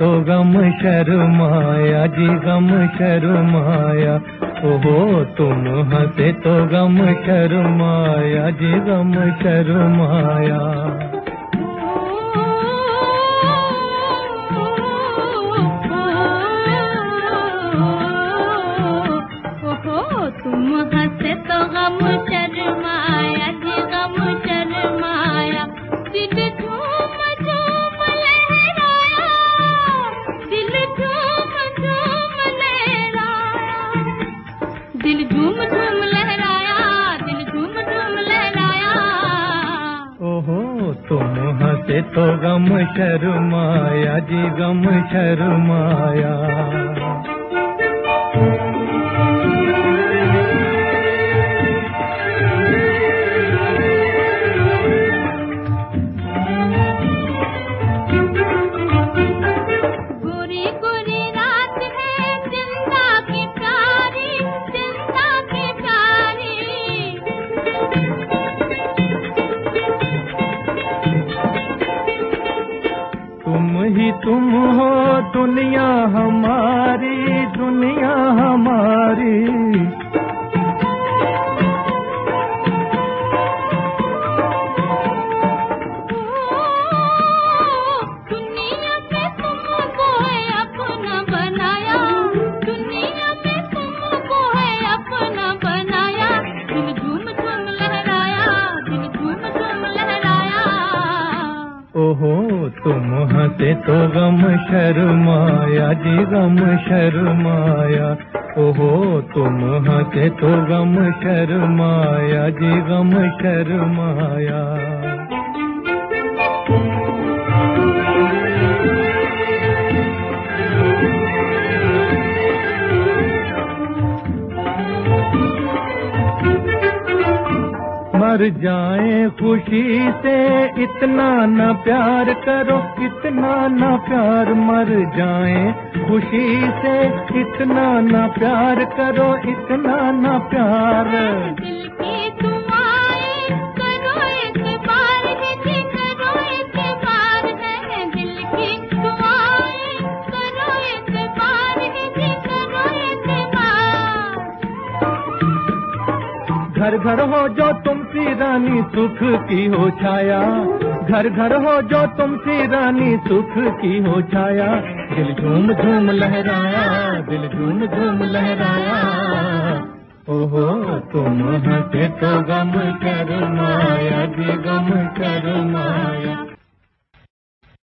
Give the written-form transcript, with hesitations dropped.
तो गम शर्माया जी गम शर्माया। ओहो तुम हंसे तो गम शर्माया जी गम शर्माया। तुम हंसे तो गम शर्माया जी गम शर्माया। दिल झूम झूम लहराया, दिल झूम झूम लहराया, दिल झूम झूम लहराया, दिल झूम झूम लहराया। ओहो तुम हंसे तो गम शर्माया जी गम शर्माया। तुम हो दुनिया हमारी, दुनिया हमारी। दुनिया में तुमको है अपना बनाया, दुनिया में तुमको है अपना बनाया। दिल झूम झूम लहराया, दिल झूम झूम लहराया। ओहो तुम हंसे तो गम शर्माया जी गम शर्माया। ओहो तुम हंसे तो गम शर्माया जी गम शर्माया। मर जाए खुशी से इतना न प्यार करो, इतना न प्यार। मर जाए खुशी से इतना न प्यार करो, इतना न प्यार। दिल की दुआएं करो एतबार है जी, करो एतबार है। दिल की दुआएं करो एतबार है जी, करो एतबार। घर घर हो जो तुमसी रानी सुख की हो छाया, घर घर हो जो तुमसी रानी सुख की हो छाया। दिल झूम झूम लहराया, दिल झूम झूम लहराया। ओहो तुम हंसे तो गम शर्माया जी गम शर्माया।